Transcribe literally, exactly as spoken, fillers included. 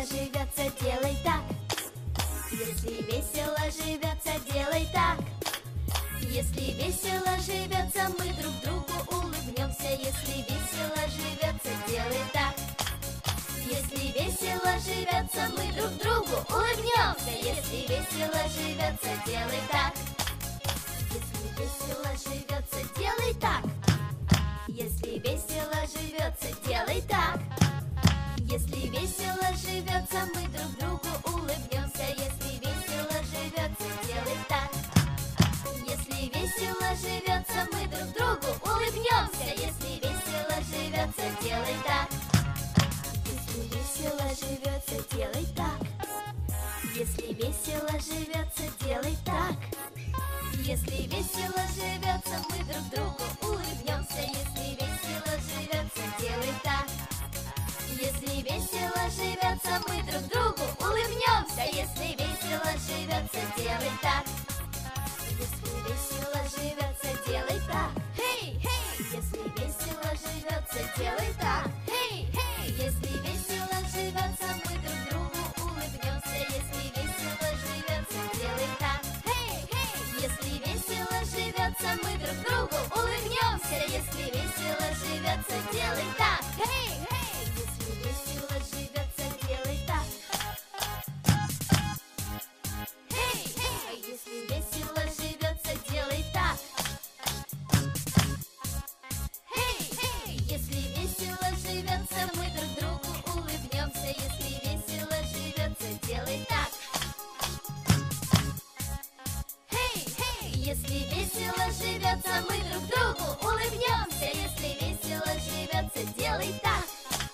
живется, делай так. Если весело живется, делай так. Если весело живется, мы друг другу улыбнемся. Если весело живется, делай так. Если весело живется, мы друг другу улыбнемся. Если весело живется, делай так. Если весело живется, делай так. Если весело живется, делай так. Если весело живется, мы друг другу улыбнемся. Если весело живется, делай так. Если весело живется, мы друг другу улыбнемся. Если весело живется, делай так. Если весело живется, делай так. Если весело живется, делай так. Если весело живется, мы друг другу улыбнемся. Если весело живется, делай так. Если весело живется, мы друг другу улыбнемся. Если весело живется, делай так. Если весело живется, делай так. Хей, хей! Если весело живется, делай так. Хей, хей! Если весело живется, мы друг другу улыбнемся. Если весело живется, делай так. Хей, хей! Если весело живется, мы друг другу улыбнемся. Если весело живется, делай так. Хей, хей! Если весело живется, делай так. Хей, хей! Если весело живется, делай так. Хей, хей! Если весело живется, мы друг другу улыбнемся. Если весело живется, делай так. Хей, хей! Если весело живется, мы друг другу улыбнемся. Если весело живется, делай так.